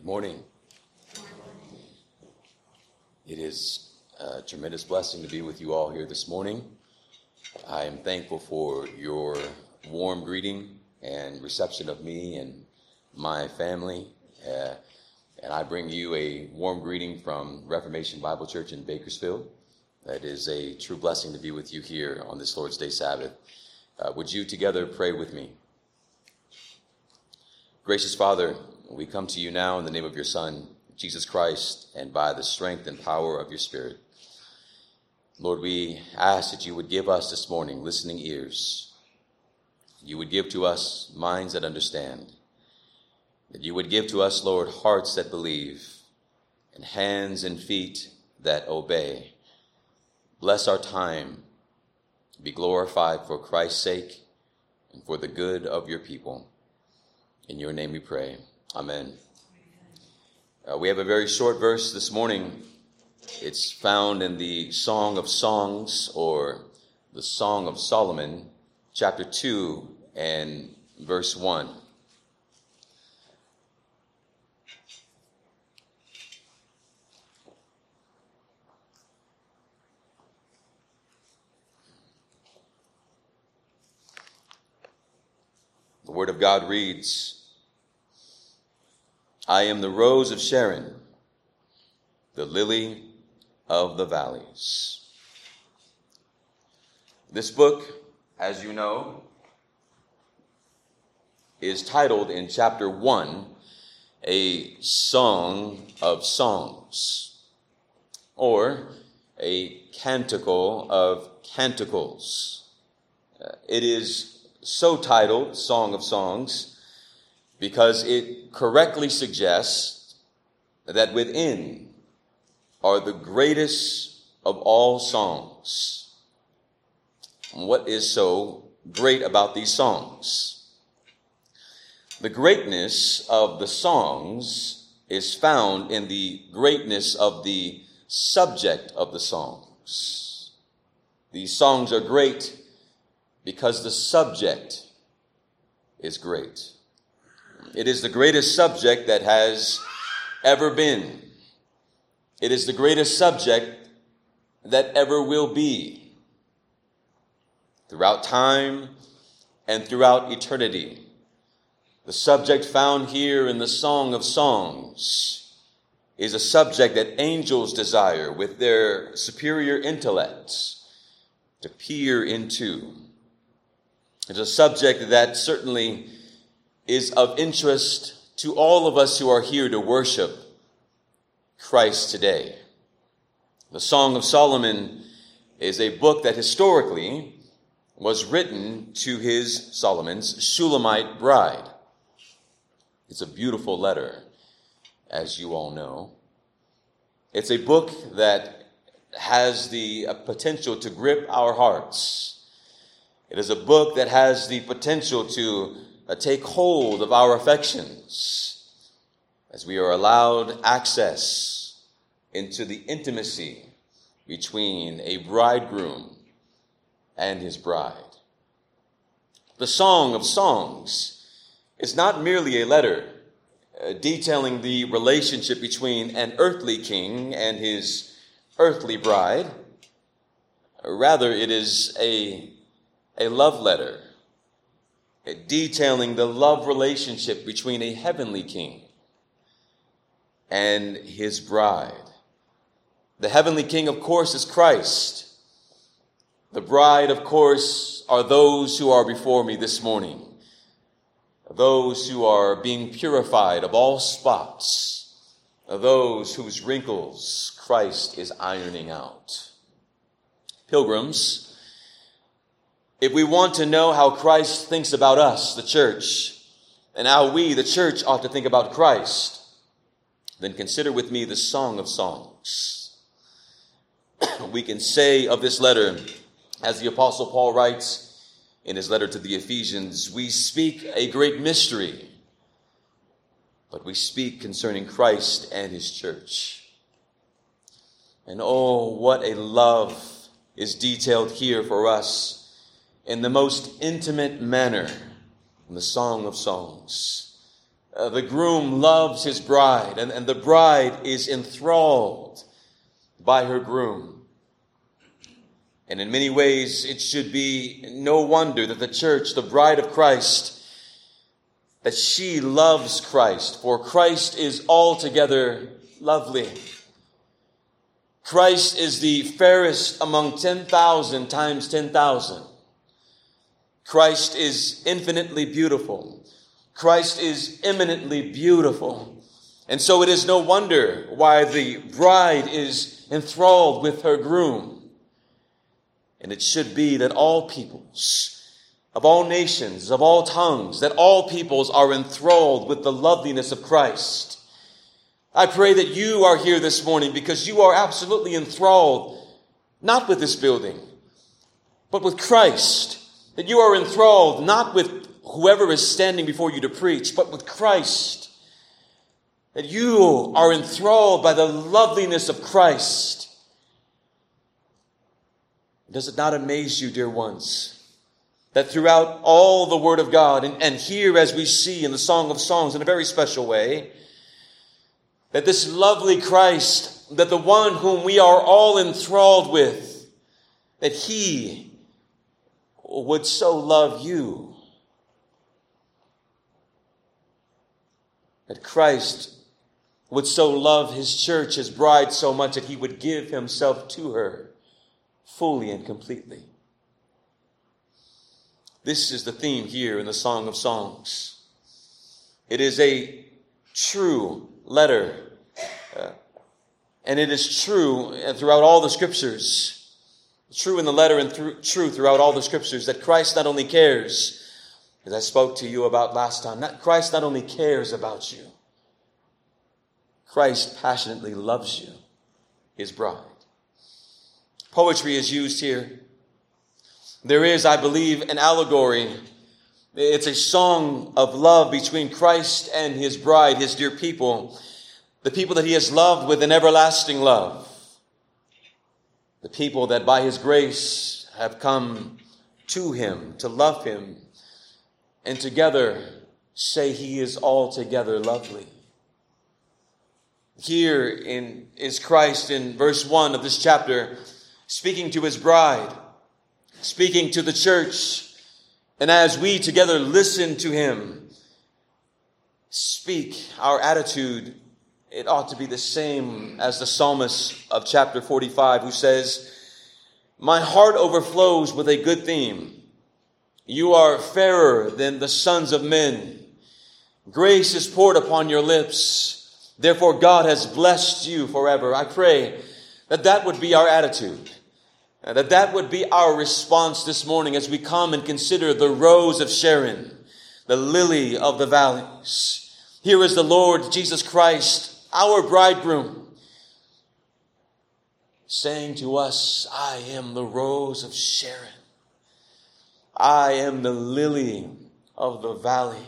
Good morning. It is a tremendous blessing to be with you all here this morning. I am thankful for your warm greeting and reception of me and my family. And I bring you a warm greeting from Reformation Bible Church in Bakersfield. It is a true blessing to be with you here on this Lord's Day Sabbath. Would you together pray with me? Gracious Father, we come to you now in the name of your Son, Jesus Christ, and by the strength and power of your Spirit. Lord, we ask that you would give us this morning listening ears. You would give to us minds that understand. That you would give to us, Lord, hearts that believe and hands and feet that obey. Bless our time. Be glorified for Christ's sake and for the good of your people. In your name we pray. Amen. We have a very short verse this morning. It's found in the Song of Songs, or the Song of Solomon, chapter 2 and verse 1. The Word of God reads, I am the rose of Sharon, the lily of the valleys. This book, as you know, is titled in chapter 1, A Song of Songs, or a canticle of canticles. It is so titled, Song of Songs, because it correctly suggests that within are the greatest of all songs. What is so great about these songs? The greatness of the songs is found in the greatness of the subject of the songs. These songs are great because the subject is great. It is the greatest subject that has ever been. It is the greatest subject that ever will be. Throughout time and throughout eternity, the subject found here in the Song of Songs is a subject that angels desire with their superior intellects to peer into. It's a subject that certainly is of interest to all of us who are here to worship Christ today. The Song of Solomon is a book that historically was written to Solomon's Shulamite bride. It's a beautiful letter, as you all know. It's a book that has the potential to grip our hearts. It is a book that has the potential to take hold of our affections as we are allowed access into the intimacy between a bridegroom and his bride. The Song of Songs is not merely a letter detailing the relationship between an earthly king and his earthly bride. Rather, it is a love letter detailing the love relationship between a heavenly king and his bride. The heavenly king, of course, is Christ. The bride, of course, are those who are before me this morning, those who are being purified of all spots, those whose wrinkles Christ is ironing out. Pilgrims, if we want to know how Christ thinks about us, the church, and how we, the church, ought to think about Christ, then consider with me the Song of Songs. We can say of this letter, as the Apostle Paul writes in his letter to the Ephesians, we speak a great mystery, but we speak concerning Christ and his church. And oh, what a love is detailed here for us in the most intimate manner in the Song of Songs. the groom loves his bride, and the bride is enthralled by her groom. And in many ways, it should be no wonder that the church, the bride of Christ, that she loves Christ, for Christ is altogether lovely. Christ is the fairest among 10,000 times 10,000. Christ is infinitely beautiful. Christ is eminently beautiful. And so it is no wonder why the bride is enthralled with her groom. And it should be that all peoples, of all nations, of all tongues, that all peoples are enthralled with the loveliness of Christ. I pray that you are here this morning because you are absolutely enthralled, not with this building, but with Christ. That you are enthralled not with whoever is standing before you to preach, but with Christ. That you are enthralled by the loveliness of Christ. Does it not amaze you, dear ones, that throughout all the Word of God, and here as we see in the Song of Songs in a very special way, that this lovely Christ, that the one whom we are all enthralled with, that he would so love you. That Christ would so love his church, his bride, so much that he would give himself to her fully and completely. This is the theme here in the Song of Songs. It is a true letter, and it is true throughout all the scriptures. True in the letter and true throughout all the scriptures that Christ not only cares, as I spoke to you about last time, Christ not only cares about you, Christ passionately loves you, his bride. Poetry is used here. There is, I believe, an allegory. It's a song of love between Christ and his bride, his dear people, the people that he has loved with an everlasting love, the people that by his grace have come to him, to love him, and together say he is altogether lovely. Here is Christ in verse 1 of this chapter, speaking to his bride, speaking to the church. And as we together listen to him speak, our attitude, it ought to be the same as the psalmist of chapter 45, who says, "My heart overflows with a good theme. You are fairer than the sons of men. Grace is poured upon your lips. Therefore God has blessed you forever." I pray that that would be our attitude. That would be our response this morning as we come and consider the rose of Sharon, the lily of the valleys. Here is the Lord Jesus Christ, our bridegroom, saying to us, "I am the rose of Sharon. I am the lily of the valley."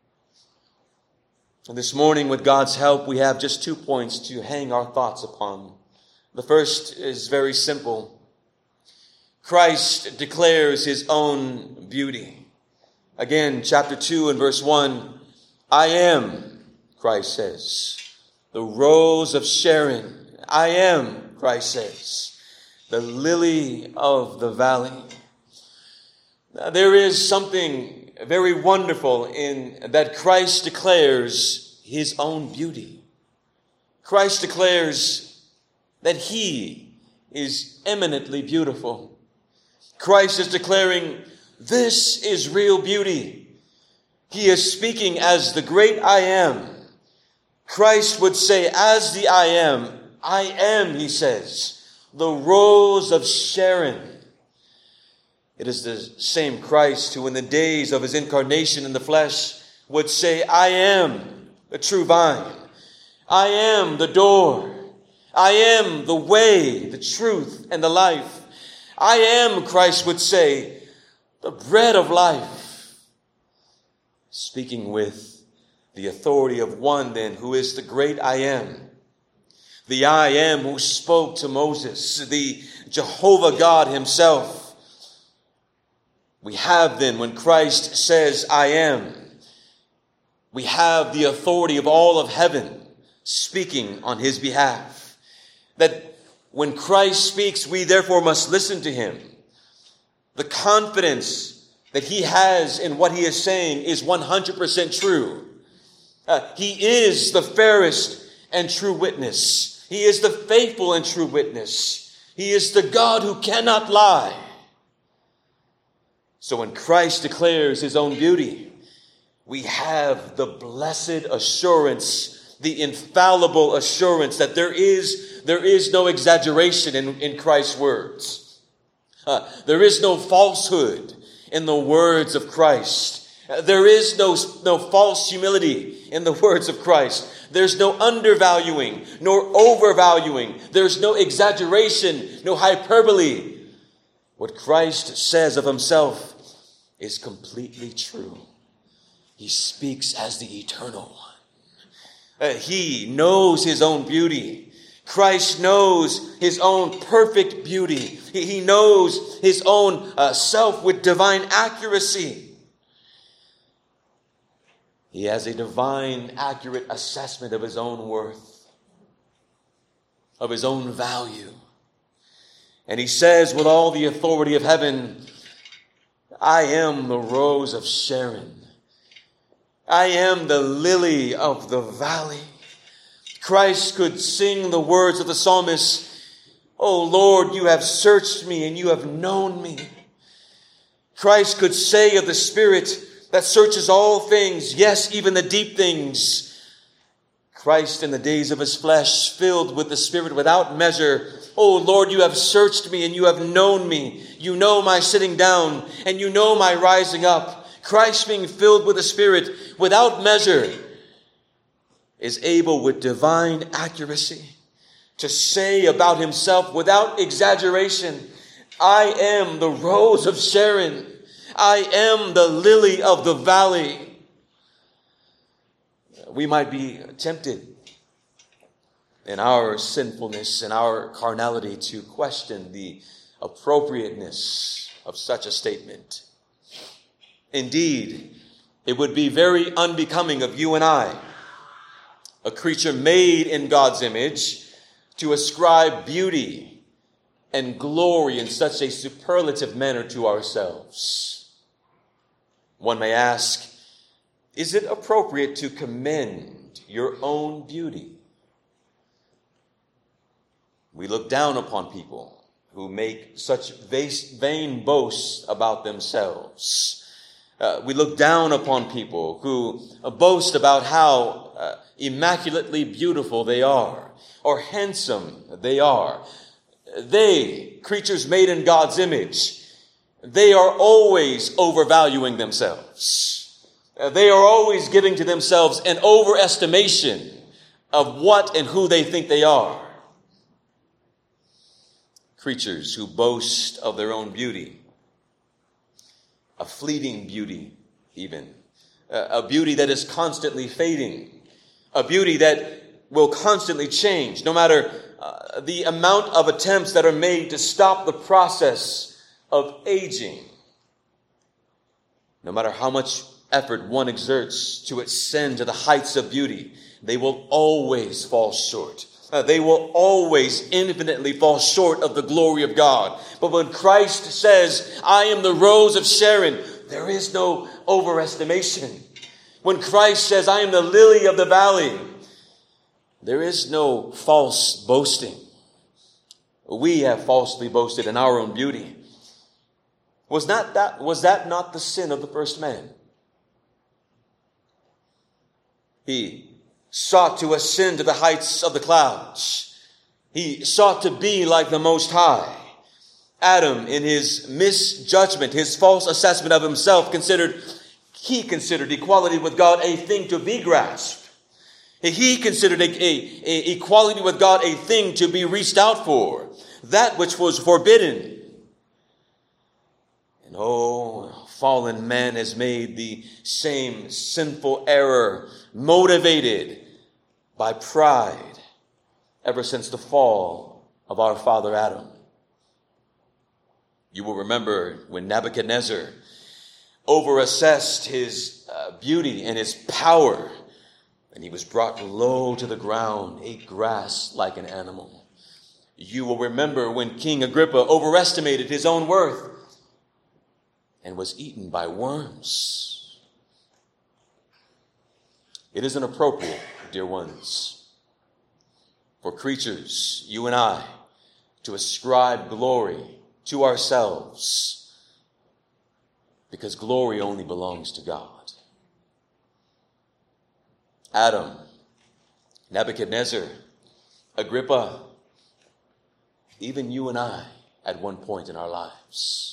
And this morning, with God's help, we have just 2 points to hang our thoughts upon. The first is very simple. Christ declares his own beauty. Again, chapter 2 and verse 1, "I am," Christ says, "the rose of Sharon." I am, Christ says, "the lily of the valley." Now, there is something very wonderful in that Christ declares his own beauty. Christ declares that he is eminently beautiful. Christ is declaring, this is real beauty. He is speaking as the great I am. Christ would say, as the I am, he says, the rose of Sharon. It is the same Christ who in the days of his incarnation in the flesh would say, "I am the true vine. I am the door. I am the way, the truth, and the life. I am," Christ would say, "the bread of life." Speaking with the authority of one then who is the great I am. The I am who spoke to Moses, the Jehovah God himself. We have then, when Christ says, "I am," We have the authority of all of heaven speaking on his behalf. That when Christ speaks, we therefore must listen to him. The confidence that he has in what he is saying is 100% true. He is the fairest and true witness. He is the faithful and true witness. He is the God who cannot lie. So when Christ declares his own beauty, we have the blessed assurance, the infallible assurance that there is no exaggeration in Christ's words. There is no falsehood in the words of Christ. There is no false humility in the words of Christ. There's no undervaluing nor overvaluing. There's no exaggeration, no hyperbole. What Christ says of himself is completely true. He speaks as the eternal one. He knows his own beauty. Christ knows his own perfect beauty. He knows his own self with divine accuracy. He has a divine, accurate assessment of his own worth, of his own value. And he says with all the authority of heaven, I am the rose of Sharon. I am the lily of the valley. Christ could sing the words of the psalmist, O Lord, you have searched me and you have known me. Christ could say of the Spirit that searches all things, yes, even the deep things. Christ in the days of his flesh, filled with the Spirit without measure, O Lord, you have searched me and you have known me. You know my sitting down and you know my rising up. Christ being filled with the Spirit without measure is able with divine accuracy to say about himself without exaggeration, I am the rose of Sharon. I am the lily of the valley. We might be tempted in our sinfulness and our carnality to question the appropriateness of such a statement. Indeed, it would be very unbecoming of you and I, a creature made in God's image, to ascribe beauty and glory in such a superlative manner to ourselves. One may ask, is it appropriate to commend your own beauty? We look down upon people who make such vain boasts about themselves. We look down upon people who boast about how immaculately beautiful they are, or handsome they are. They, creatures made in God's image, they are always overvaluing themselves. They are always giving to themselves an overestimation of what and who they think they are. Creatures who boast of their own beauty, a fleeting beauty even, a beauty that is constantly fading, a beauty that will constantly change, no matter the amount of attempts that are made to stop the process of aging. No matter how much effort one exerts to ascend to the heights of beauty, they will always fall short. They will always infinitely fall short of the glory of God. But when Christ says, I am the rose of Sharon, there is no overestimation. When Christ says, I am the lily of the valley, there is no false boasting. We have falsely boasted in our own beauty. Was that not the sin of the first man? He sought to ascend to the heights of the clouds. He sought to be like the Most High. Adam, in his misjudgment, his false assessment of himself, considered equality with God a thing to be grasped. He considered equality with God a thing to be reached out for, that which was forbidden. And fallen man has made the same sinful error, motivated by pride, ever since the fall of our father Adam. You will remember when Nebuchadnezzar overassessed his beauty and his power, and he was brought low to the ground, ate grass like an animal. You will remember when King Agrippa overestimated his own worth and was eaten by worms. It is inappropriate, dear ones, for creatures, you and I, to ascribe glory to ourselves, because glory only belongs to God. Adam, Nebuchadnezzar, Agrippa, even you and I at one point in our lives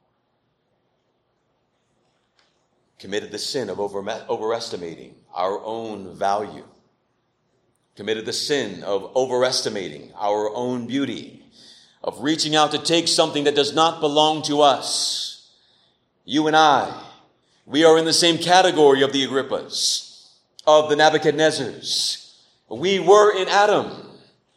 committed the sin of overestimating our own value, committed the sin of overestimating our own beauty, of reaching out to take something that does not belong to us. You and I, we are in the same category of the Agrippas, of the Nebuchadnezzars. We were in Adam.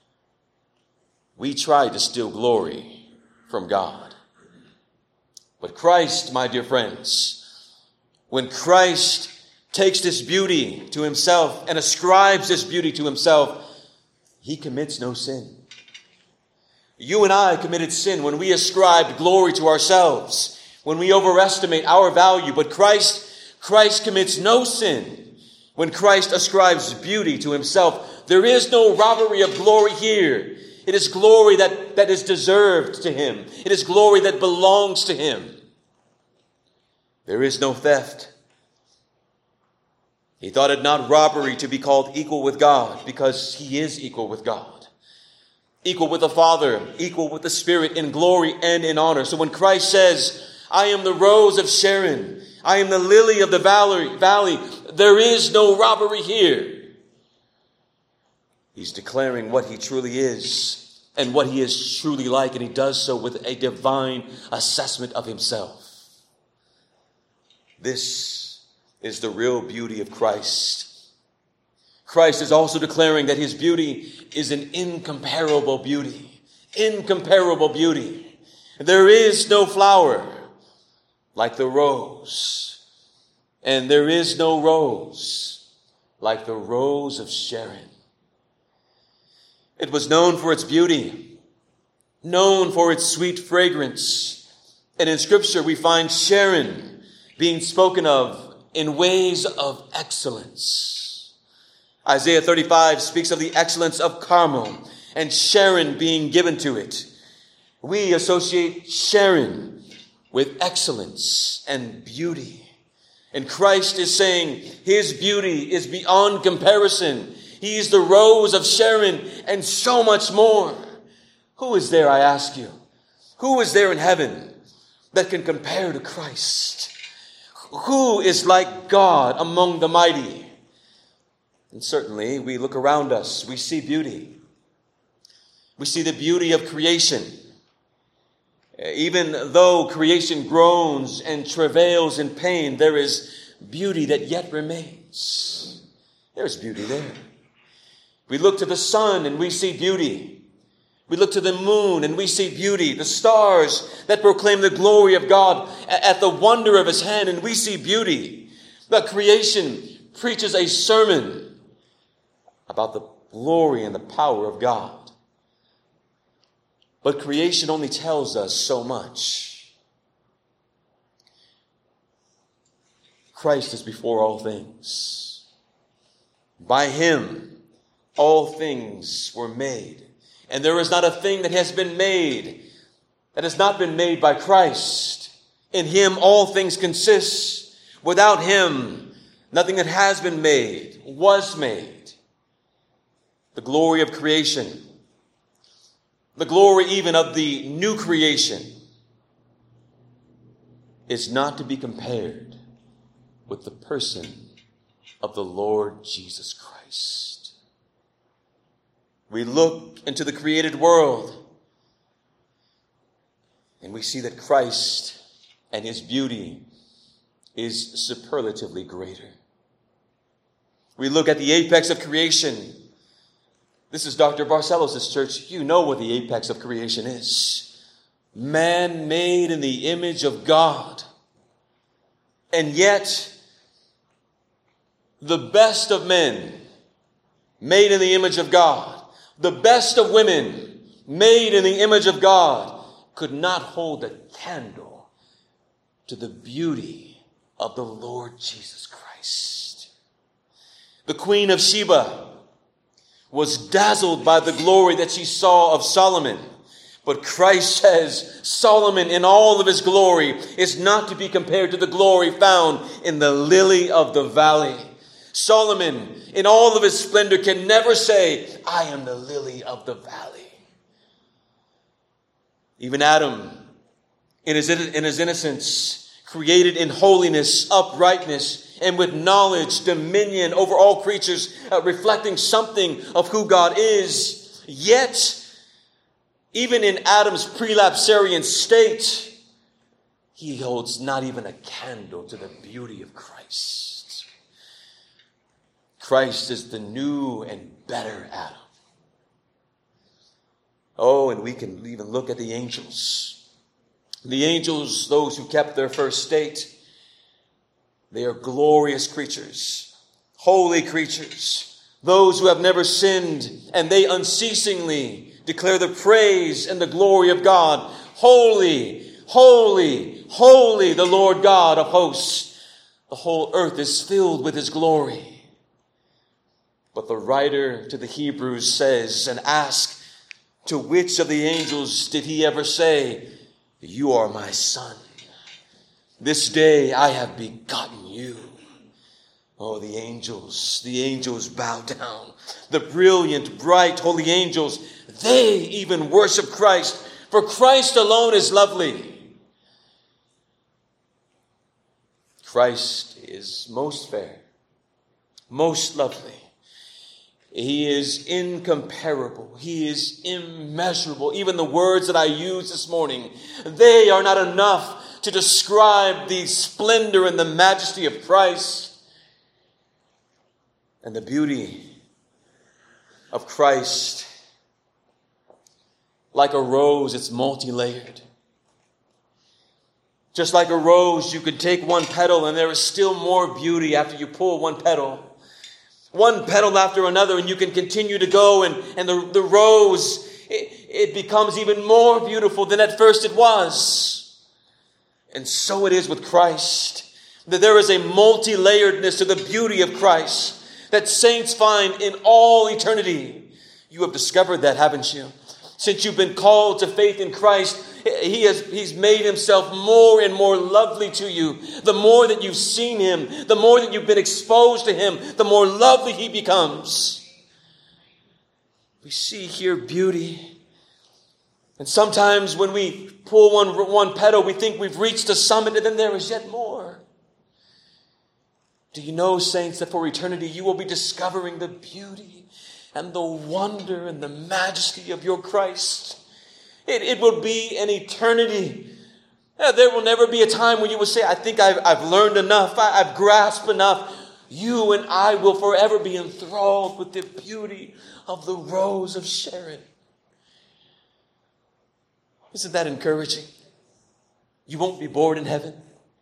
We tried to steal glory from God. But Christ, my dear friends, when Christ takes this beauty to himself and ascribes this beauty to himself, he commits no sin. You and I committed sin when we ascribed glory to ourselves, when we overestimate our value. But Christ commits no sin when Christ ascribes beauty to himself. There is no robbery of glory here. It is glory that is deserved to him. It is glory that belongs to him. There is no theft. He thought it not robbery to be called equal with God, because he is equal with God. Equal with the Father, equal with the Spirit in glory and in honor. So when Christ says, I am the rose of Sharon, I am the lily of the valley, there is no robbery here. He's declaring what he truly is and what he is truly like, and he does so with a divine assessment of himself. This is the real beauty of Christ. Christ is also declaring that his beauty is an incomparable beauty. Incomparable beauty. There is no flower like the rose, and there is no rose like the rose of Sharon. It was known for its beauty, known for its sweet fragrance. And in Scripture we find Sharon being spoken of in ways of excellence. Isaiah 35 speaks of the excellence of Carmel and Sharon being given to it. We associate Sharon with excellence and beauty. And Christ is saying his beauty is beyond comparison. He is the rose of Sharon and so much more. Who is there, I ask you? Who is there in heaven that can compare to Christ? Who is like God among the mighty? And certainly we look around us, we see beauty. We see the beauty of creation. Even though creation groans and travails in pain, there is beauty that yet remains. There's beauty there. We look to the sun and we see beauty. We look to the moon and we see beauty. The stars that proclaim the glory of God at the wonder of his hand, and we see beauty. But creation preaches a sermon about the glory and the power of God. But creation only tells us so much. Christ is before all things. By him, all things were made. And there is not a thing that has been made that has not been made by Christ. In him, all things consist. Without him, nothing that has been made was made. The glory of creation, the glory even of the new creation, is not to be compared with the person of the Lord Jesus Christ. We look into the created world and we see that Christ and his beauty is superlatively greater. We look at the apex of creation. This is Dr. Barcelos' church. You know what the apex of creation is. Man made in the image of God. And yet, the best of men, made in the image of God, the best of women, made in the image of God, could not hold a candle to the beauty of the Lord Jesus Christ. The Queen of Sheba was dazzled by the glory that she saw of Solomon. But Christ says Solomon in all of his glory is not to be compared to the glory found in the lily of the valley. Solomon in all of his splendor can never say, I am the lily of the valley. Even Adam, in his innocence, created in holiness, uprightness, and with knowledge, dominion over all creatures, reflecting something of who God is. Yet, even in Adam's prelapsarian state, he holds not even a candle to the beauty of Christ. Christ is the new and better Adam. Oh, and we can even look at the angels. The angels, those who kept their first state, they are glorious creatures, holy creatures, those who have never sinned, and they unceasingly declare the praise and the glory of God. Holy, holy, holy, the Lord God of hosts. The whole earth is filled with his glory. But the writer to the Hebrews says and asks, to which of the angels did he ever say, you are my son? This day I have begotten you. Oh, the angels bow down. The brilliant, bright, holy angels, they even worship Christ, for Christ alone is lovely. Christ is most fair, most lovely. He is incomparable. He is immeasurable. Even the words that I used this morning, they are not enough to describe the splendor and the majesty of Christ and the beauty of Christ. Like a rose, it's multi-layered. Just like a rose, you could take one petal and there is still more beauty after you pull one petal. One petal after another, and you can continue to go, and the rose, it becomes even more beautiful than at first it was. And so it is with Christ, that there is a multi-layeredness to the beauty of Christ that saints find in all eternity. You have discovered that, haven't you? Since you've been called to faith in Christ, He's made himself more and more lovely to you. The more that you've seen him, the more that you've been exposed to him, the more lovely he becomes. We see here beauty. And sometimes when we pull one petal, we think we've reached the summit, and then there is yet more. Do you know, saints, that for eternity you will be discovering the beauty and the wonder and the majesty of your Christ? It will be an eternity. There will never be a time when you will say, I think I've learned enough. I've grasped enough. You and I will forever be enthralled with the beauty of the rose of Sharon. Isn't that encouraging? You won't be bored in heaven.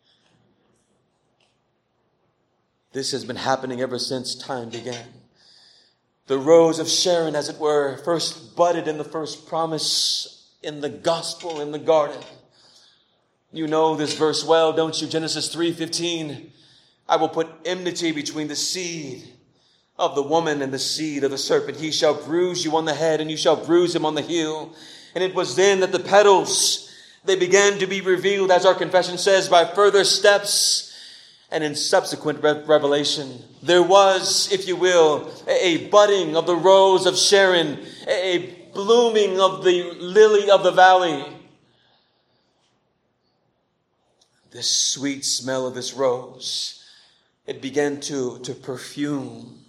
This has been happening ever since time began. The rose of Sharon, as it were, first budded in the first promise in the gospel in the garden. You know this verse well, don't you? Genesis 3:15. I will put enmity between the seed of the woman and the seed of the serpent. He shall bruise you on the head, and you shall bruise him on the heel. And it was then that the petals, they began to be revealed, as our confession says, by further steps and in subsequent revelation. There was, if you will, a budding of the rose of Sharon, a blooming of the lily of the valley. This sweet smell of this rose, it began to perfume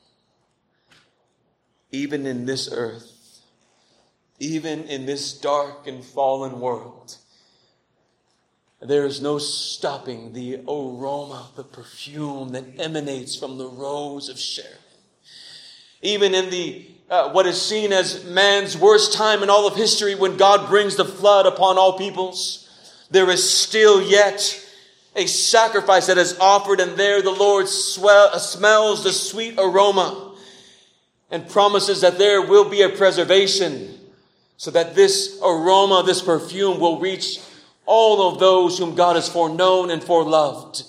even in this earth, even in this dark and fallen world. There is no stopping the aroma, the perfume that emanates from the rose of Sharon. Even in the what is seen as man's worst time in all of history, when God brings the flood upon all peoples, there is still yet a sacrifice that is offered, and there the Lord smells the sweet aroma and promises that there will be a preservation so that this aroma, this perfume will reach all of those whom God has foreknown and foreloved.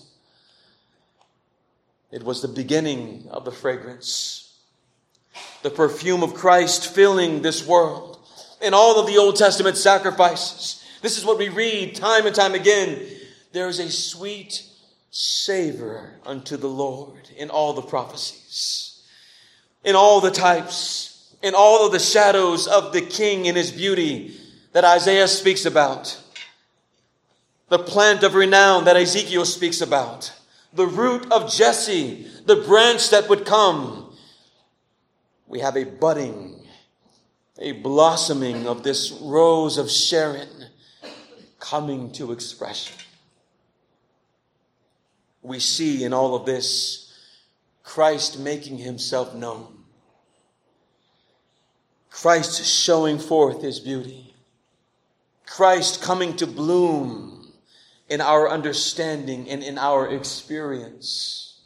It was the beginning of the fragrance, the perfume of Christ filling this world. In all of the Old Testament sacrifices, this is what we read time and time again. There is a sweet savor unto the Lord in all the prophecies, in all the types, in all of the shadows of the King in his beauty that Isaiah speaks about, the plant of renown that Ezekiel speaks about, the root of Jesse, the branch that would come. We have a budding, a blossoming of this rose of Sharon coming to expression. We see in all of this Christ making himself known. Christ showing forth his beauty. Christ coming to bloom in our understanding and in our experience.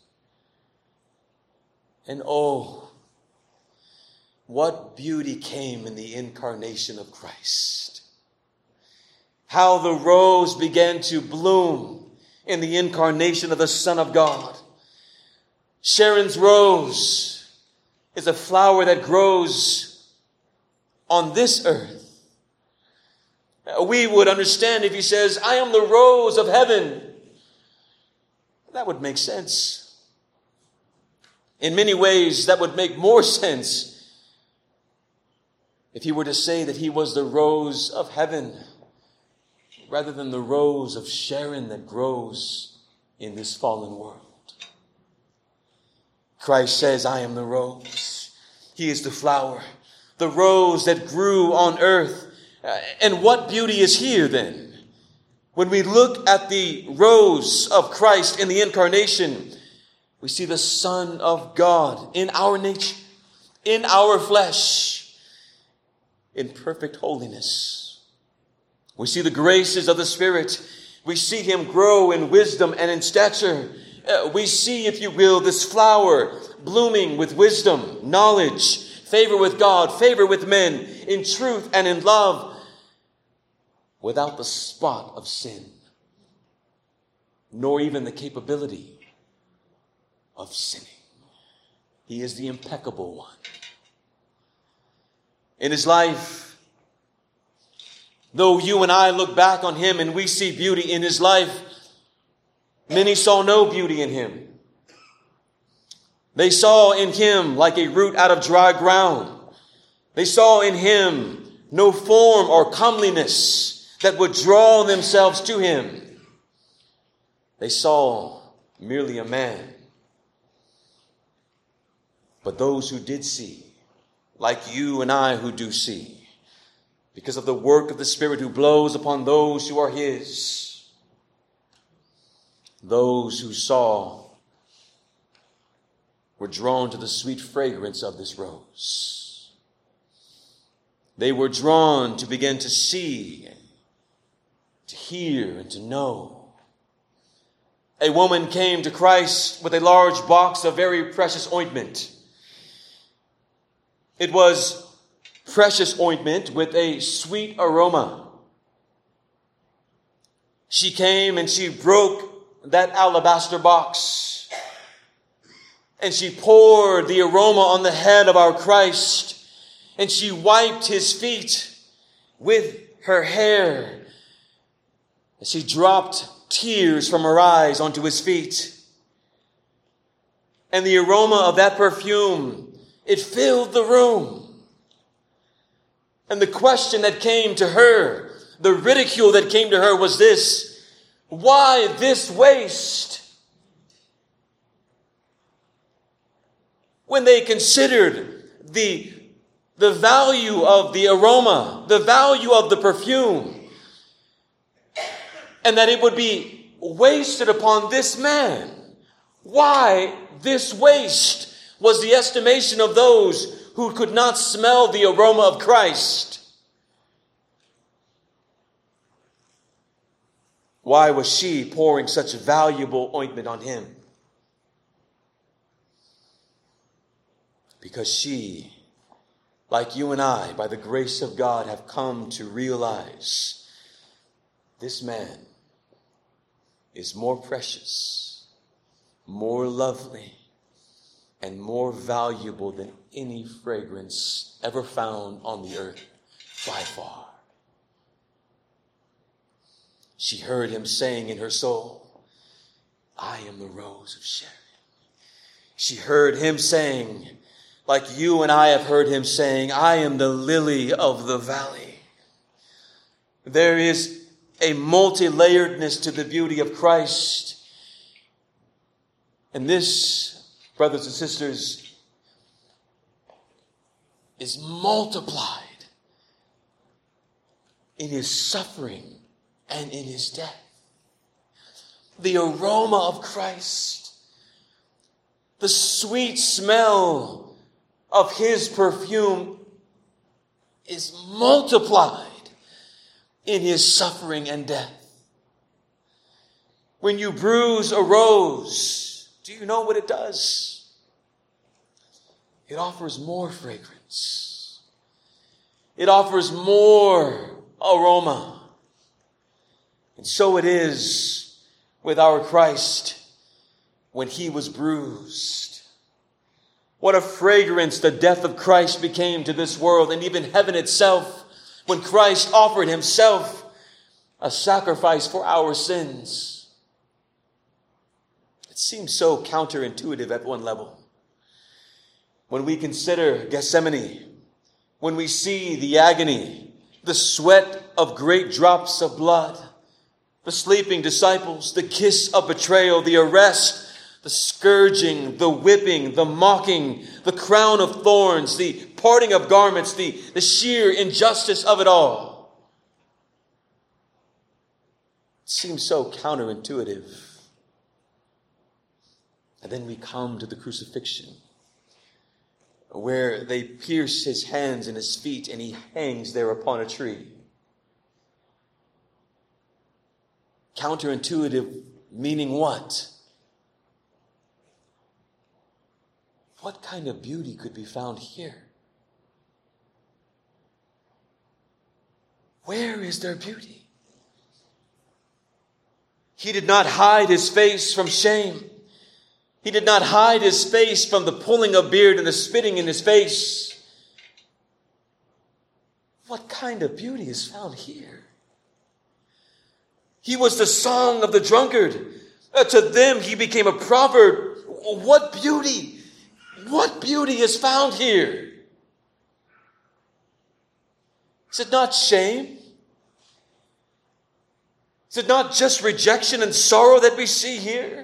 And oh, what beauty came in the incarnation of Christ. How the rose began to bloom in the incarnation of the Son of God. Sharon's rose is a flower that grows on this earth. We would understand if he says, I am the rose of heaven. That would make sense. In many ways, that would make more sense if he were to say that he was the rose of heaven rather than the rose of Sharon that grows in this fallen world. Christ says, I am the rose. He is the flower, the rose that grew on earth. And what beauty is here then? When we look at the rose of Christ in the incarnation, we see the Son of God in our nature, in our flesh, in perfect holiness. We see the graces of the Spirit. We see him grow in wisdom and in stature. We see, if you will, this flower blooming with wisdom, knowledge, favor with God, favor with men, in truth and in love, without the spot of sin, nor even the capability of sinning. He is the impeccable one. In his life, though you and I look back on him and we see beauty in his life, many saw no beauty in him. They saw in him like a root out of dry ground. They saw in him no form or comeliness that would draw themselves to him. They saw merely a man. But those who did see, like you and I who do see, because of the work of the Spirit who blows upon those who are his, those who saw were drawn to the sweet fragrance of this rose. They were drawn to begin to see, to hear, and to know. A woman came to Christ with a large box of very precious ointment. It was precious ointment with a sweet aroma. She came and she broke that alabaster box, and she poured the aroma on the head of our Christ, and she wiped his feet with her hair. She dropped tears from her eyes onto his feet. And the aroma of that perfume, it filled the room. And the question that came to her, the ridicule that came to her was this: why this waste? When they considered the value of the aroma, the value of the perfume, and that it would be wasted upon this man. Why this waste was the estimation of those who could not smell the aroma of Christ. Why was she pouring such valuable ointment on him? Because she, like you and I, by the grace of God, have come to realize this man is more precious, more lovely, and more valuable than any fragrance ever found on the earth by far. She heard him saying in her soul, I am the rose of Sharon. She heard him saying, like you and I have heard him saying, I am the lily of the valley. There is a multi-layeredness to the beauty of Christ. And this, brothers and sisters, is multiplied in his suffering and in his death. The aroma of Christ, the sweet smell of his perfume is multiplied in his suffering and death. When you bruise a rose, do you know what it does? It offers more fragrance. It offers more aroma. And so it is with our Christ when he was bruised. What a fragrance the death of Christ became to this world and even heaven itself when Christ offered himself a sacrifice for our sins. It seems so counterintuitive at one level. When we consider Gethsemane, when we see the agony, the sweat of great drops of blood, the sleeping disciples, the kiss of betrayal, the arrest, the scourging, the whipping, the mocking, the crown of thorns, the parting of garments, the sheer injustice of it all. It seems so counterintuitive. And then we come to the crucifixion, where they pierce his hands and his feet and he hangs there upon a tree. Counterintuitive meaning what? What kind of beauty could be found here? Where is there beauty? He did not hide his face from shame. He did not hide his face from the pulling of beard and the spitting in his face. What kind of beauty is found here? He was the song of the drunkard. To them, he became a proverb. What beauty! What beauty is found here? Is it not shame? Is it not just rejection and sorrow that we see here?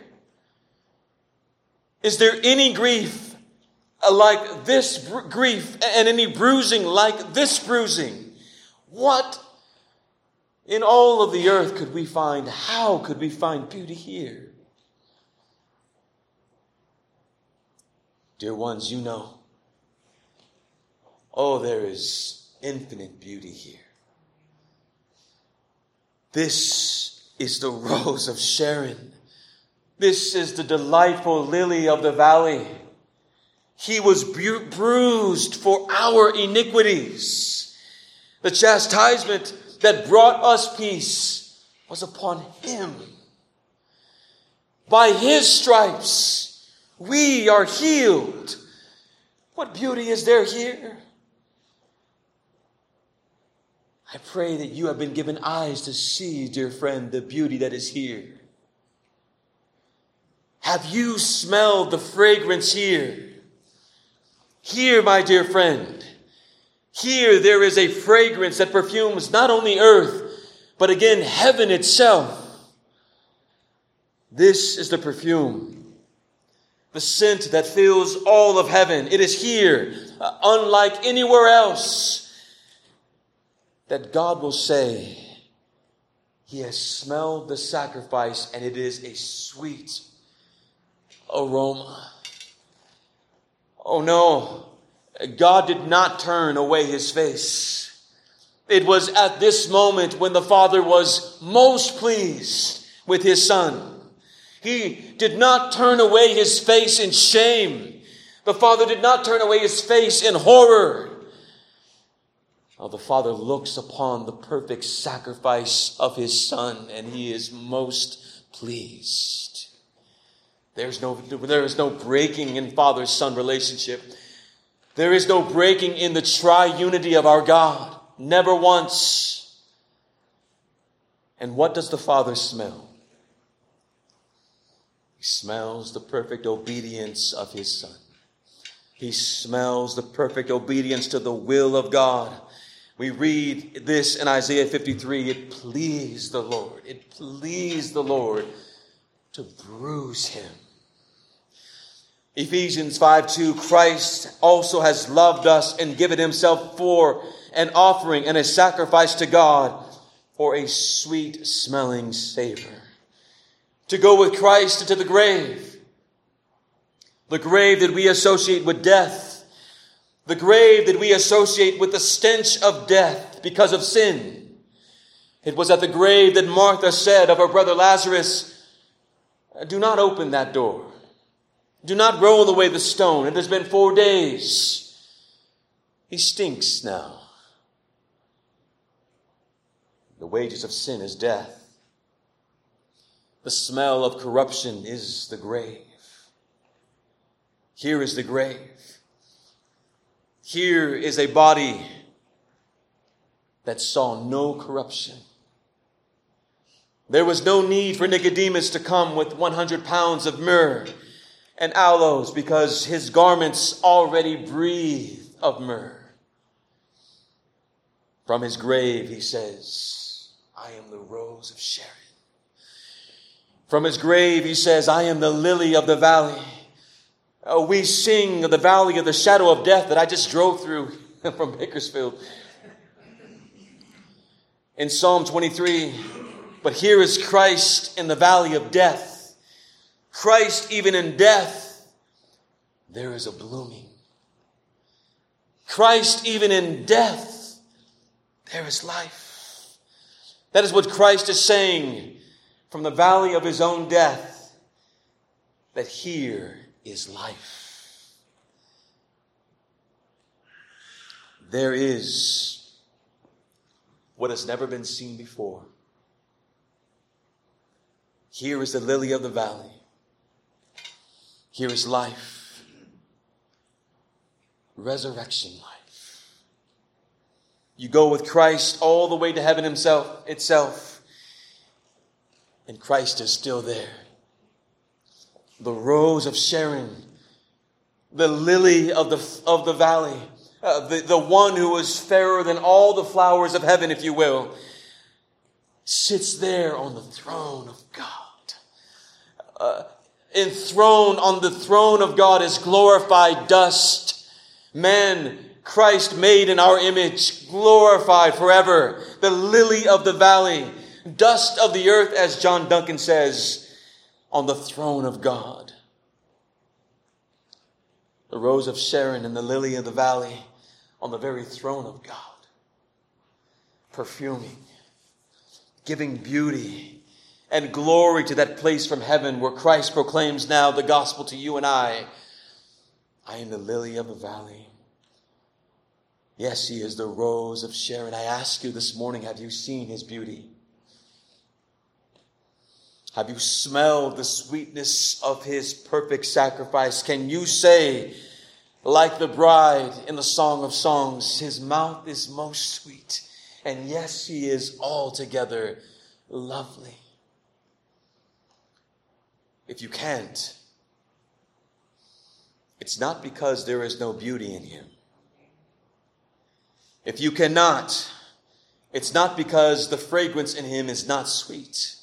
Is there any grief like this grief and any bruising like this bruising? What in all of the earth could we find? How could we find beauty here? Dear ones, you know, there is infinite beauty here. This is the rose of Sharon. This is the delightful lily of the valley. He was bruised for our iniquities. The chastisement that brought us peace was upon him. By his stripes, we are healed. What beauty is there here? I pray that you have been given eyes to see, dear friend, the beauty that is here. Have you smelled the fragrance here? Here, my dear friend, here there is a fragrance that perfumes not only earth, but again, heaven itself. This is the perfume, the scent that fills all of heaven. It is here, unlike anywhere else, that God will say, he has smelled the sacrifice and it is a sweet aroma. Oh no, God did not turn away his face. It was at this moment when the Father was most pleased with his Son. He did not turn away his face in shame. The Father did not turn away his face in horror. Now the Father looks upon the perfect sacrifice of his Son, and he is most pleased. There is no breaking in Father-Son relationship. There is no breaking in the triunity of our God. Never once. And what does the Father smell? He smells the perfect obedience of his Son. He smells the perfect obedience to the will of God. We read this in Isaiah 53. It pleased the Lord. It pleased the Lord to bruise him. Ephesians 5:2, Christ also has loved us and given himself for an offering and a sacrifice to God for a sweet smelling savor. To go with Christ into the grave that we associate with death, the grave that we associate with the stench of death because of sin. It was at the grave that Martha said of her brother Lazarus, "Do not open that door. Do not roll away the stone. It has been 4 days. He stinks now." The wages of sin is death. The smell of corruption is the grave. Here is the grave. Here is a body that saw no corruption. There was no need for Nicodemus to come with 100 pounds of myrrh and aloes because his garments already breathe of myrrh. From his grave, he says, "I am the rose of Sharon." From his grave, he says, "I am the lily of the valley." We sing of the valley of the shadow of death that I just drove through from Bakersfield. In Psalm 23, but here is Christ in the valley of death. Christ, even in death, there is a blooming. Christ, even in death, there is life. That is what Christ is saying from the valley of his own death, that here is life. There is what has never been seen before. Here is the lily of the valley. Here is life. Resurrection life. You go with Christ all the way to heaven itself. And Christ is still there. The rose of Sharon. The lily of the valley. The one who is fairer than all the flowers of heaven, if you will, sits there on the throne of God. Enthroned on the throne of God is glorified dust. Man, Christ made in our image, glorified forever. The lily of the valley, dust of the earth, as John Duncan says, on the throne of God. The rose of Sharon and the lily of the valley on the very throne of God. Perfuming, giving beauty and glory to that place from heaven where Christ proclaims now the gospel to you and I. I am the lily of the valley. Yes, he is the rose of Sharon. I ask you this morning, have you seen his beauty? Have you smelled the sweetness of his perfect sacrifice? Can you say, like the bride in the Song of Songs, his mouth is most sweet, and yes, he is altogether lovely? If you can't, it's not because there is no beauty in him. If you cannot, it's not because the fragrance in him is not sweet.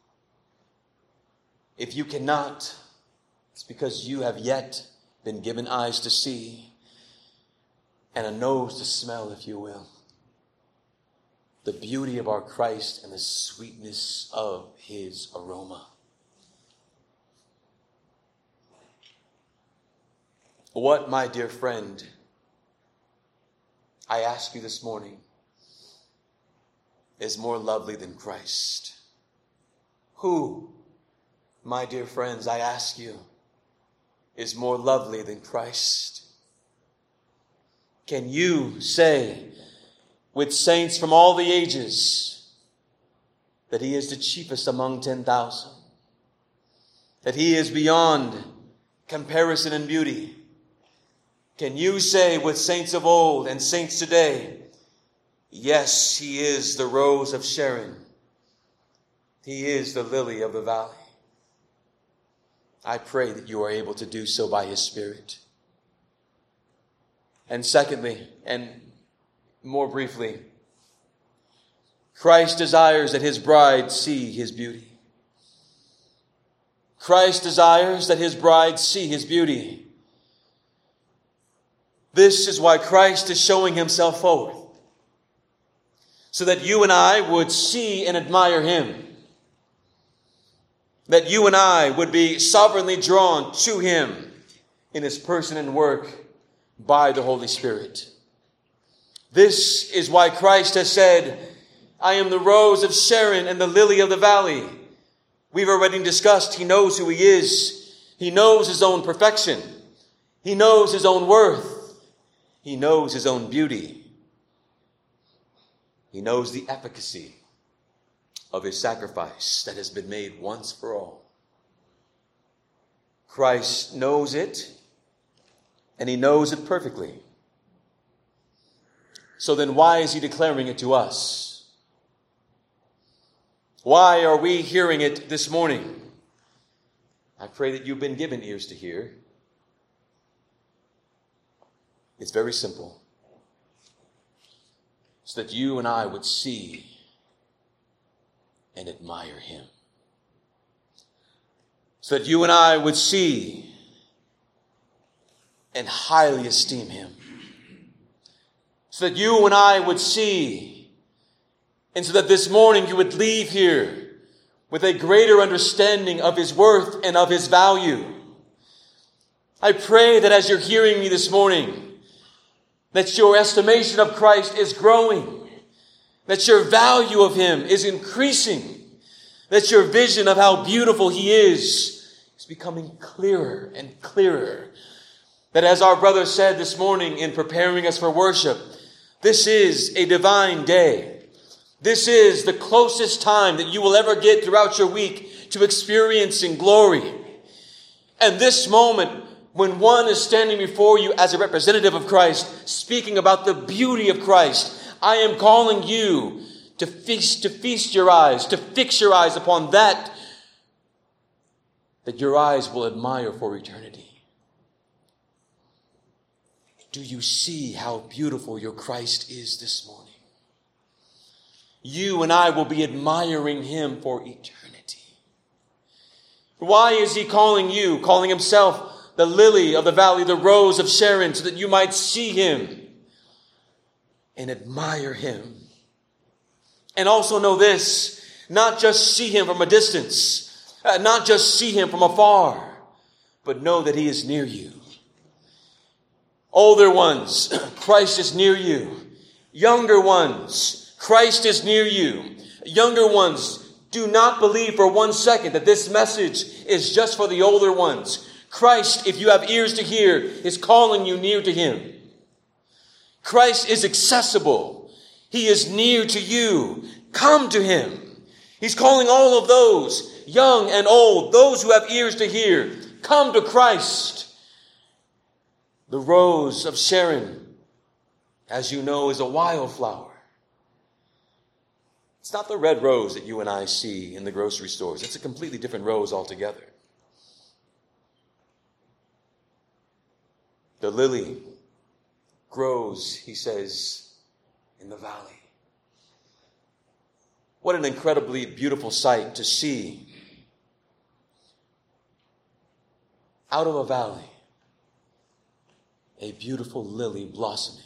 If you cannot, it's because you have yet been given eyes to see and a nose to smell, if you will, the beauty of our Christ and the sweetness of his aroma. What, my dear friend, I ask you this morning, is more lovely than Christ? Who, my dear friends, I ask you, is more lovely than Christ? Can you say with saints from all the ages that he is the chiefest among 10,000? That he is beyond comparison in beauty? Can you say with saints of old and saints today, yes, he is the rose of Sharon. He is the lily of the valley. I pray that you are able to do so by his Spirit. And secondly, and more briefly, Christ desires that his bride see his beauty. Christ desires that his bride see his beauty. This is why Christ is showing himself forth, so that you and I would see and admire him. That you and I would be sovereignly drawn to him in his person and work by the Holy Spirit. This is why Christ has said, I am the rose of Sharon and the lily of the valley. We've already discussed, he knows who he is. He knows his own perfection. He knows his own worth. He knows his own beauty. He knows the efficacy of his sacrifice that has been made once for all. Christ knows it, and he knows it perfectly. So then why is he declaring it to us? Why are we hearing it this morning? I pray that you've been given ears to hear. It's very simple. So that you and I would see and admire him. So that you and I would see and highly esteem him. So that you and I would see, and so that this morning you would leave here with a greater understanding of his worth and of his value. I pray that as you're hearing me this morning, that your estimation of Christ is growing, that your value of him is increasing, that your vision of how beautiful he is becoming clearer and clearer. That as our brother said this morning in preparing us for worship, this is a divine day. This is the closest time that you will ever get throughout your week to experiencing glory. And this moment, when one is standing before you as a representative of Christ, speaking about the beauty of Christ, I am calling you to feast your eyes, to fix your eyes upon that your eyes will admire for eternity. Do you see how beautiful your Christ is this morning? You and I will be admiring him for eternity. Why is he calling you, calling himself the lily of the valley, the rose of Sharon, so that you might see him and admire him? And also know this, not just see him from a distance, not just see him from afar, but know that he is near you. Older ones, Christ is near you. Younger ones, Christ is near you. Younger ones, do not believe for 1 second that this message is just for the older ones. Christ, if you have ears to hear, is calling you near to him. Christ is accessible. He is near to you. Come to him. He's calling all of those, young and old, those who have ears to hear, come to Christ. The rose of Sharon, as you know, is a wildflower. It's not the red rose that you and I see in the grocery stores. It's a completely different rose altogether. The lily grows, he says, in the valley. What an incredibly beautiful sight to see. Out of a valley, a beautiful lily blossoming.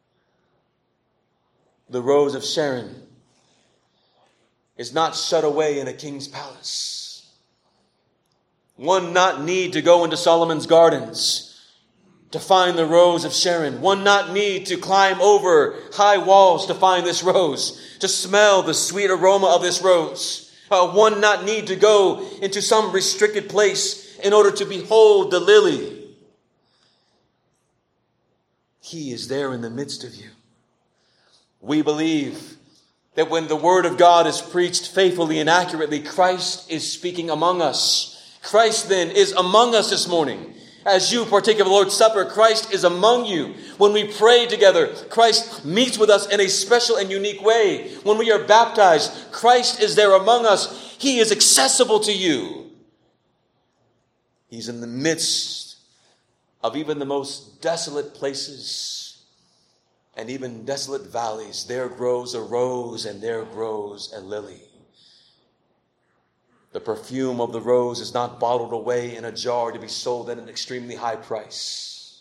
The rose of Sharon is not shut away in a king's palace. One not need to go into Solomon's gardens to find the rose of Sharon. One not need to climb over high walls to find this rose, to smell the sweet aroma of this rose. One not need to go into some restricted place in order to behold the lily. He is there in the midst of you. We believe that when the word of God is preached faithfully and accurately, Christ is speaking among us. Christ then is among us this morning. As you partake of the Lord's Supper, Christ is among you. When we pray together, Christ meets with us in a special and unique way. When we are baptized, Christ is there among us. He is accessible to you. He's in the midst of even the most desolate places and even desolate valleys. There grows a rose and there grows a lily. The perfume of the rose is not bottled away in a jar to be sold at an extremely high price.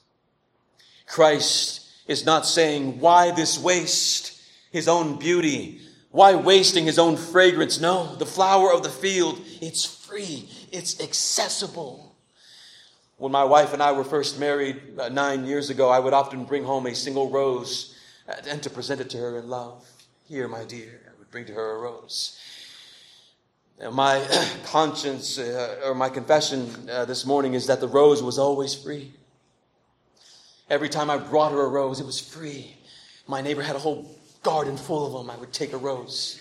Christ is not saying, why this waste his own beauty? Why wasting his own fragrance? No, the flower of the field, it's free. It's accessible. When my wife and I were first married 9 years ago, I would often bring home a single rose and to present it to her in love. Here, my dear, I would bring to her a rose. My conscience or my confession this morning is that the rose was always free. Every time I brought her a rose, it was free. My neighbor had a whole garden full of them. I would take a rose.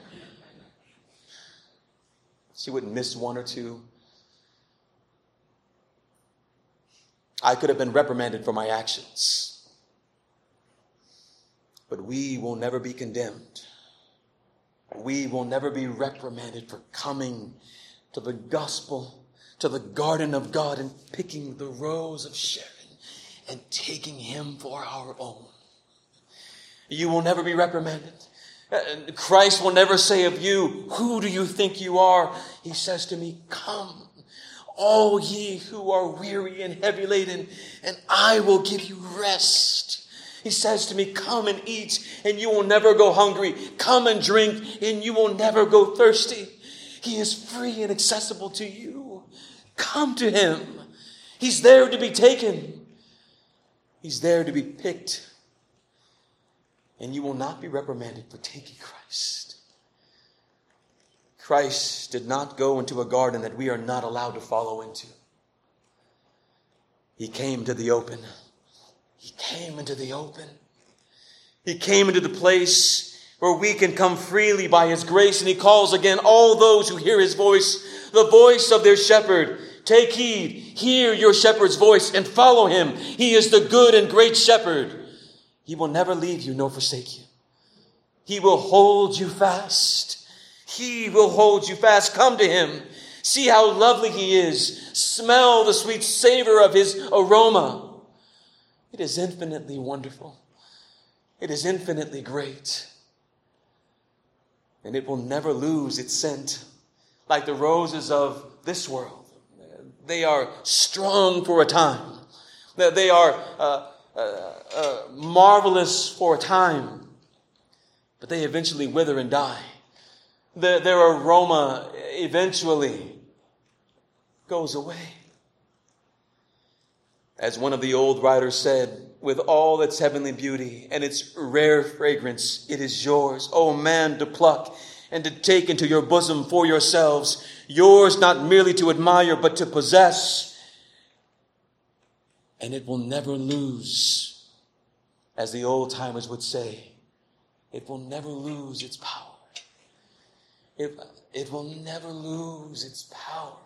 She wouldn't miss one or two. I could have been reprimanded for my actions. But we will never be condemned. We will never be reprimanded for coming to the gospel, to the garden of God and picking the rose of Sharon and taking him for our own. You will never be reprimanded. Christ will never say of you, who do you think you are? He says to me, come, all ye who are weary and heavy laden, and I will give you rest. He says to me, come and eat, and you will never go hungry. Come and drink, and you will never go thirsty. He is free and accessible to you. Come to him. He's there to be taken. He's there to be picked. And you will not be reprimanded for taking Christ. Christ did not go into a garden that we are not allowed to follow into. He came to the open. He came into the open. He came into the place where we can come freely by his grace. And he calls again all those who hear his voice, the voice of their shepherd. Take heed, hear your shepherd's voice and follow him. He is the good and great shepherd. He will never leave you nor forsake you. He will hold you fast. He will hold you fast. Come to him. See how lovely he is. Smell the sweet savor of his aroma. It is infinitely wonderful. It is infinitely great. And it will never lose its scent. Like the roses of this world. They are strong for a time. They are marvelous for a time. But they eventually wither and die. Their aroma eventually goes away. As one of the old writers said, with all its heavenly beauty and its rare fragrance, it is yours, O man, to pluck and to take into your bosom for yourselves, yours not merely to admire, but to possess. And it will never lose, as the old timers would say, it will never lose its power. It will never lose its power.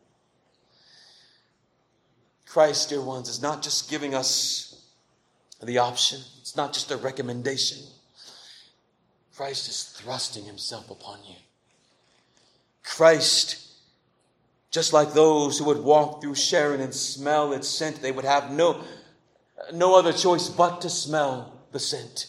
Christ, dear ones, is not just giving us the option. It's not just a recommendation. Christ is thrusting himself upon you. Christ, just like those who would walk through Sharon and smell its scent, they would have no other choice but to smell the scent.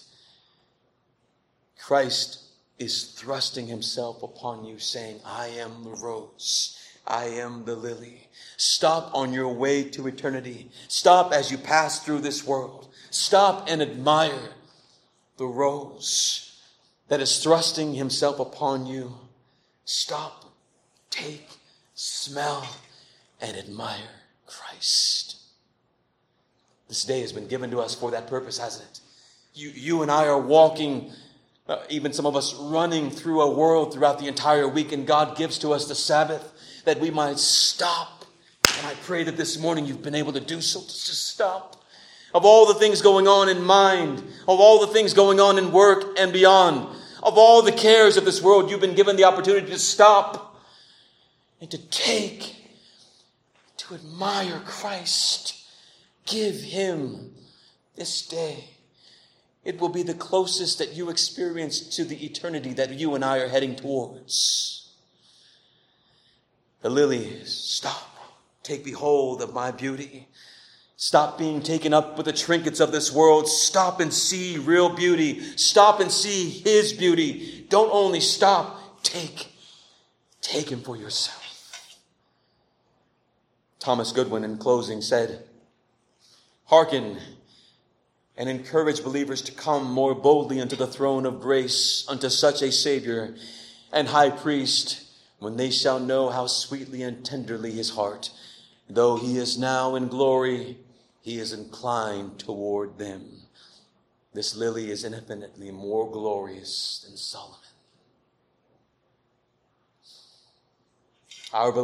Christ is thrusting himself upon you, saying, I am the rose. I am the lily. Stop on your way to eternity. Stop as you pass through this world. Stop and admire the rose that is thrusting himself upon you. Stop, take, smell, and admire Christ. This day has been given to us for that purpose, hasn't it? You and I are walking, even some of us running through a world throughout the entire week, and God gives to us the Sabbath that we might stop. And I pray that this morning you've been able to do so, to just stop. Of all the things going on in mind, of all the things going on in work and beyond, of all the cares of this world, you've been given the opportunity to stop and to take, to admire Christ. Give him this day. It will be the closest that you experience to the eternity that you and I are heading towards. The lilies, stop, take behold of my beauty. Stop being taken up with the trinkets of this world. Stop and see real beauty. Stop and see his beauty. Don't only stop, take him for yourself. Thomas Goodwin, in closing, said, "Hearken and encourage believers to come more boldly unto the throne of grace, unto such a Savior and High Priest, when they shall know how sweetly and tenderly his heart, though he is now in glory, he is inclined toward them. This lily is infinitely more glorious than Solomon." Our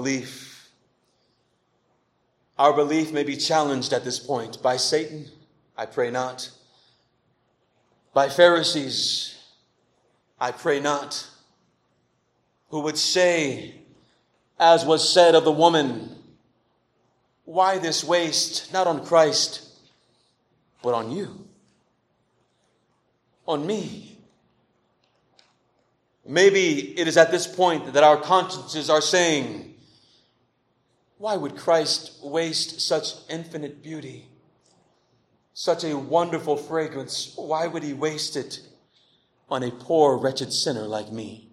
belief may be challenged at this point by Satan. I pray not. By Pharisees. I pray not. Who would say, as was said of the woman, "Why this waste, not on Christ, but on you, on me?" Maybe it is at this point that our consciences are saying, why would Christ waste such infinite beauty, such a wonderful fragrance? Why would he waste it on a poor, wretched sinner like me?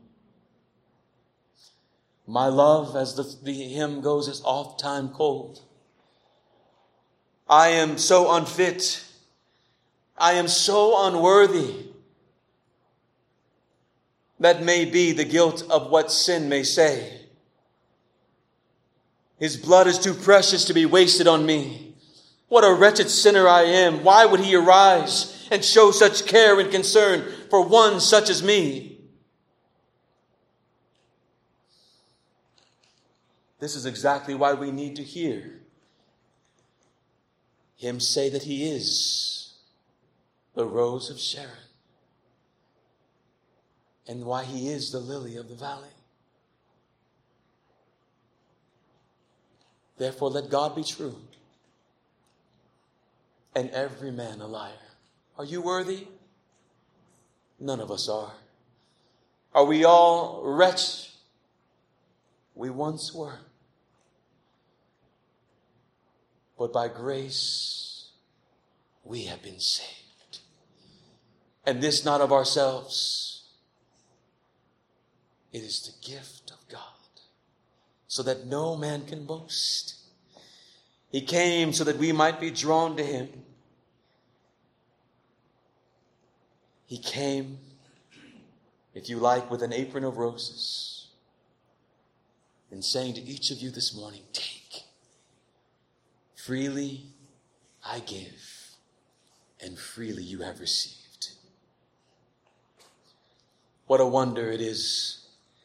My love, as the hymn goes, is oft-time cold. I am so unfit. I am so unworthy. That may be the guilt of what sin may say. His blood is too precious to be wasted on me. What a wretched sinner I am. Why would he arise and show such care and concern for one such as me? This is exactly why we need to hear him say that he is the rose of Sharon, and why he is the lily of the valley. Therefore, let God be true and every man a liar. Are you worthy? None of us are. Are we all wretched? We once were. But by grace, we have been saved. And this not of ourselves. It is the gift of God, so that no man can boast. He came so that we might be drawn to him. He came, if you like, with an apron of roses, and saying to each of you this morning, take. Freely I give, and freely you have received. What a wonder it is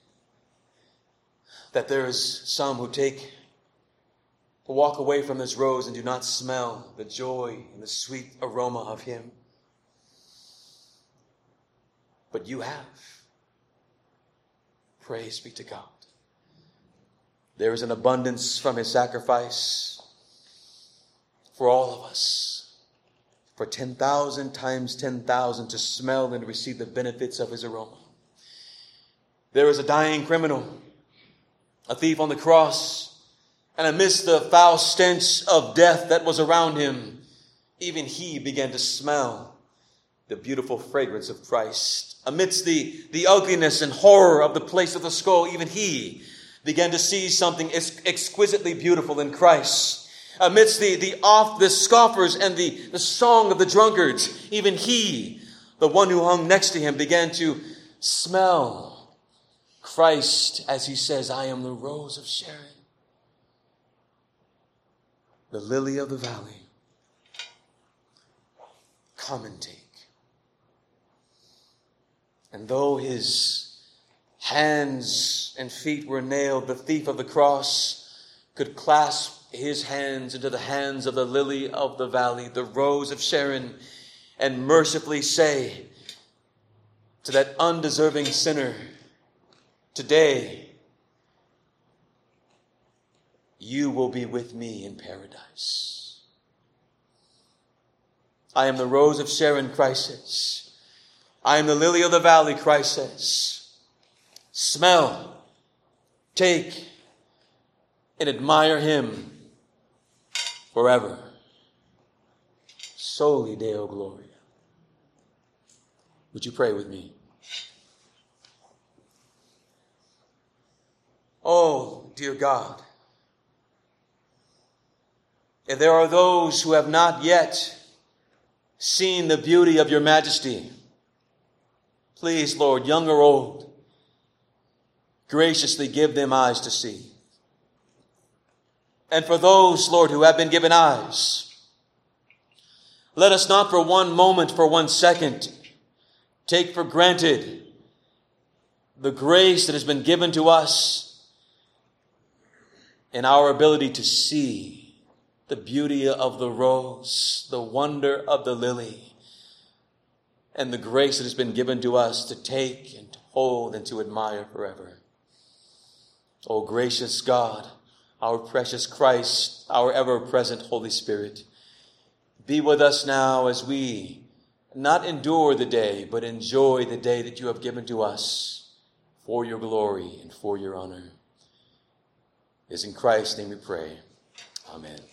that there is some who walk away from this rose and do not smell the joy and the sweet aroma of him. But you have. Praise be to God. There is an abundance from his sacrifice for all of us, for 10,000 times 10,000 to smell and receive the benefits of his aroma. There is a dying criminal, a thief on the cross, and amidst the foul stench of death that was around him, even he began to smell the beautiful fragrance of Christ. Amidst the ugliness and horror of the place of the skull, even he began to see something exquisitely beautiful in Christ. Amidst the scoffers and the song of the drunkards, even he, the one who hung next to him, began to smell Christ as he says, I am the rose of Sharon, the lily of the valley. come and take. And though his hands and feet were nailed, the thief of the cross could clasp his hands into the hands of the lily of the valley, the rose of Sharon, and mercifully say to that undeserving sinner, today you will be with me in paradise. I am the rose of Sharon, Christ says. I am the lily of the valley, Christ says. Smell, take, and admire him forever. Soli Deo Gloria. Would you pray with me? Oh, dear God, if there are those who have not yet seen the beauty of your majesty, please, Lord, young or old, graciously give them eyes to see. And for those, Lord, who have been given eyes, let us not for one moment, for 1 second, take for granted the grace that has been given to us and our ability to see the beauty of the rose, the wonder of the lily, and the grace that has been given to us to take and to hold and to admire forever. O gracious God, our precious Christ, our ever-present Holy Spirit, be with us now as we not endure the day, but enjoy the day that you have given to us for your glory and for your honor. It is in Christ's name we pray. Amen.